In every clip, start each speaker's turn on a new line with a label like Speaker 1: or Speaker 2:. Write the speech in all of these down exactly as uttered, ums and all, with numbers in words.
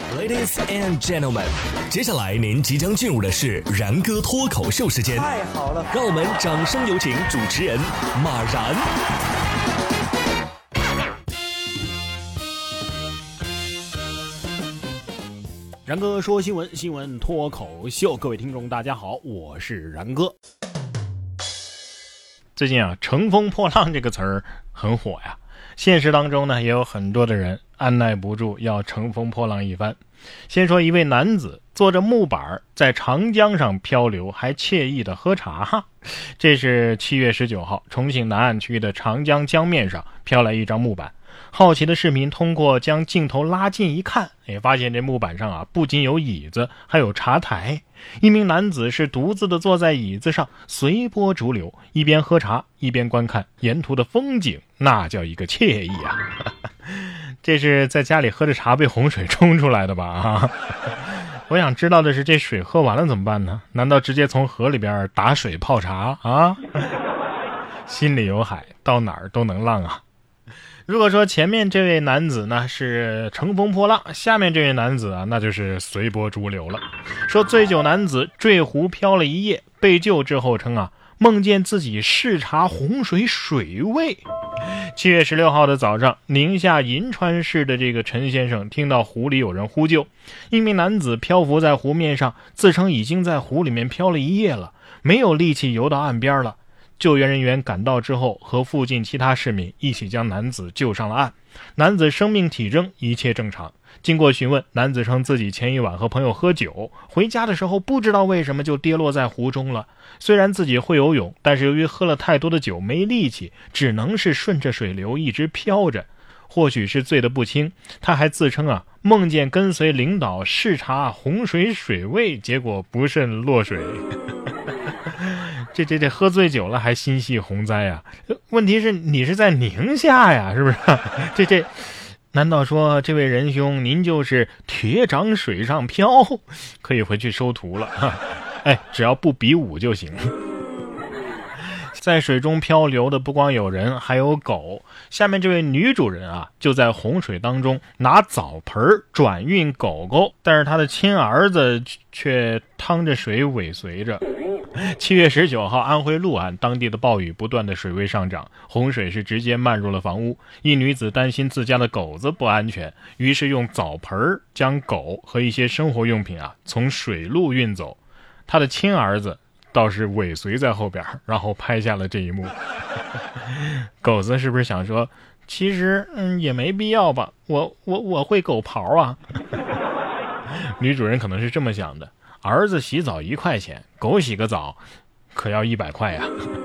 Speaker 1: Ladies and gentlemen， 接下来您即将进入的是然哥脱口秀时间。
Speaker 2: 太好了，
Speaker 1: 让我们掌声有请主持人马然。
Speaker 3: 然哥说新闻，新闻脱口秀，各位听众大家好，我是然哥。最近啊，乘风破浪这个词儿很火呀。现实当中呢，也有很多的人按耐不住要乘风破浪一番。先说一位男子坐着木板在长江上漂流，还惬意的喝茶。这是七月十九号，重庆南岸区的长江江面上飘来一张木板。好奇的市民通过将镜头拉近一看，也发现这木板上啊，不仅有椅子，还有茶台。一名男子是独自的坐在椅子上，随波逐流，一边喝茶一边观看沿途的风景，那叫一个惬意啊！这是在家里喝着茶被洪水冲出来的吧？啊！我想知道的是，这水喝完了怎么办呢？难道直接从河里边打水泡茶啊？心里有海，到哪儿都能浪啊！如果说前面这位男子呢是乘风破浪，下面这位男子啊那就是随波逐流了。说醉酒男子坠湖漂了一夜，被救之后称啊梦见自己视察洪水水位。七月十六号的早上，宁夏银川市的这个陈先生听到湖里有人呼救，一名男子漂浮在湖面上，自称已经在湖里面漂了一夜了，没有力气游到岸边了。救援人员赶到之后，和附近其他市民一起将男子救上了岸。男子生命体征一切正常。经过询问，男子称自己前一晚和朋友喝酒，回家的时候不知道为什么就跌落在湖中了。虽然自己会游泳，但是由于喝了太多的酒没力气，只能是顺着水流一直飘着。或许是醉得不轻，他还自称啊梦见跟随领导视察洪水水位，结果不慎落水。这这这喝醉酒了还心系洪灾啊？问题是你是在宁夏呀，是不是？这这，难道说这位仁兄您就是铁掌水上漂？可以回去收徒了。哎，只要不比武就行。在水中漂流的不光有人，还有狗。下面这位女主人啊，就在洪水当中拿澡盆转运狗狗，但是她的亲儿子却趟着水尾随着。七月十九号，安徽六安当地的暴雨不断的水位上涨，洪水是直接漫入了房屋。一女子担心自家的狗子不安全，于是用澡盆将狗和一些生活用品啊从水路运走。她的亲儿子倒是尾随在后边，然后拍下了这一幕。狗子是不是想说，其实嗯也没必要吧，我我我会狗刨啊。女主人可能是这么想的，儿子洗澡一块钱，狗洗个澡可要一百块呀。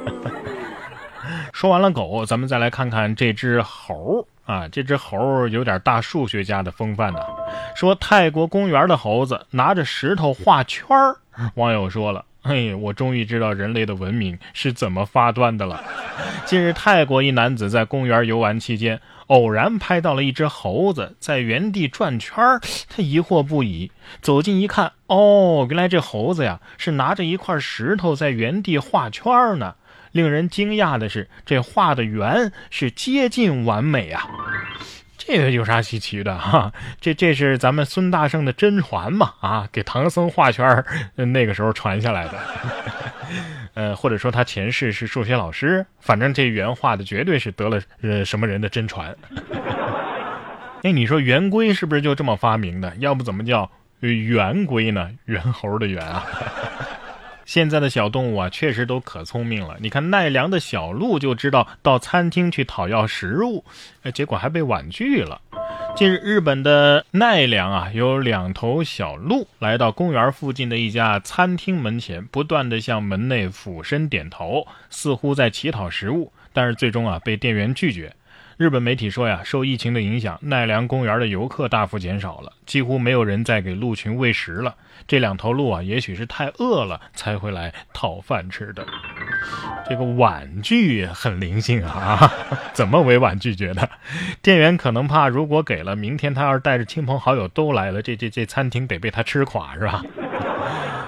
Speaker 3: 说完了狗，咱们再来看看这只猴啊，这只猴有点大数学家的风范呢、啊。说泰国公园的猴子拿着石头画圈儿，网友说了，嘿，我终于知道人类的文明是怎么发端的了。近日，泰国一男子在公园游玩期间，偶然拍到了一只猴子在原地转圈，他疑惑不已，走近一看，哦，原来这猴子呀是拿着一块石头在原地画圈呢。令人惊讶的是，这画的圆是接近完美啊。这个有啥稀奇的哈？这这是咱们孙大圣的真传嘛啊，给唐僧画圈那个时候传下来的。呃，或者说他前世是数学老师，反正这圆画的绝对是得了呃什么人的真传。哎，你说圆规是不是就这么发明的？要不怎么叫圆规呢？猿猴的圆啊。现在的小动物啊，确实都可聪明了。你看奈良的小鹿就知道到餐厅去讨要食物，结果还被婉拒了。近日，日本的奈良啊，有两头小鹿来到公园附近的一家餐厅门前，不断地向门内俯身点头，似乎在乞讨食物，但是最终啊被店员拒绝。日本媒体说呀，受疫情的影响，奈良公园的游客大幅减少了，几乎没有人再给鹿群喂食了。这两头鹿啊，也许是太饿了才会来讨饭吃的。这个婉拒很灵性啊，怎么委婉拒绝的？店员可能怕，如果给了，明天他要是带着亲朋好友都来了，这这这餐厅得被他吃垮，是吧？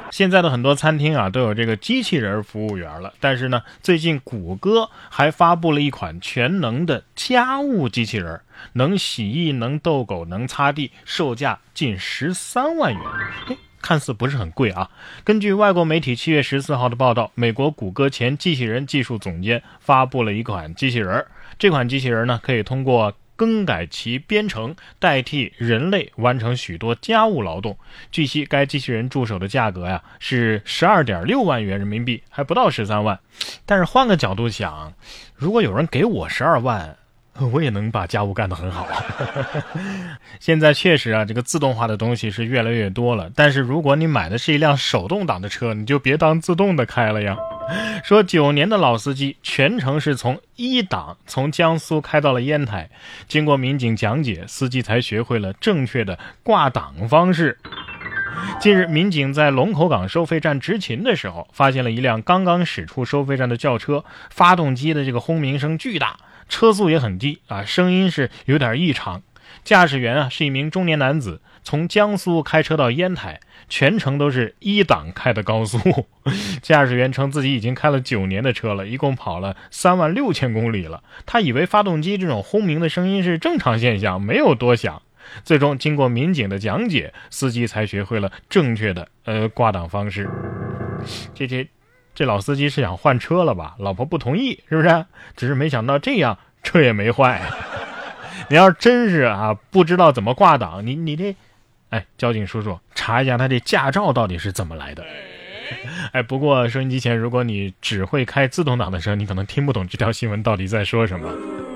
Speaker 3: 现在的很多餐厅啊都有这个机器人服务员了，但是呢，最近谷歌还发布了一款全能的家务机器人，能洗衣、能逗狗、能擦地，售价近十三万元。诶，看似不是很贵啊。根据外国媒体七月十四号的报道，美国谷歌前机器人技术总监发布了一款机器人，这款机器人呢可以通过更改其编程，代替人类完成许多家务劳动。据悉，该机器人助手的价格呀是 十二点六万元人民币，还不到十三万。但是换个角度想，如果有人给我十二万，我也能把家务干得很好。现在确实啊，这个自动化的东西是越来越多了，但是如果你买的是一辆手动挡的车，你就别当自动的开了呀。说九年的老司机全程是从一档从江苏开到了烟台，经过民警讲解，司机才学会了正确的挂档方式。近日，民警在龙口港收费站执勤的时候，发现了一辆刚刚驶出收费站的轿车，发动机的这个轰鸣声巨大，车速也很低啊，声音是有点异常。驾驶员啊是一名中年男子，从江苏开车到烟台，全程都是一档开的高速。驾驶员称自己已经开了九年的车了，一共跑了三万六千公里了。他以为发动机这种轰鸣的声音是正常现象，没有多想。最终经过民警的讲解，司机才学会了正确的呃挂档方式。这这这老司机是想换车了吧？老婆不同意是不是？只是没想到这样车也没坏。你要真是啊不知道怎么挂档，你你这哎交警叔叔查一下他这驾照到底是怎么来的。哎，不过收音机前如果你只会开自动挡的车，你可能听不懂这条新闻到底在说什么。